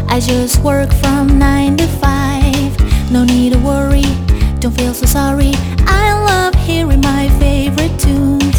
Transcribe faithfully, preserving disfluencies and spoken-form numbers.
I just work from nine to five. No need to worry, don't feel so sorry. I love hearing my favorite tune.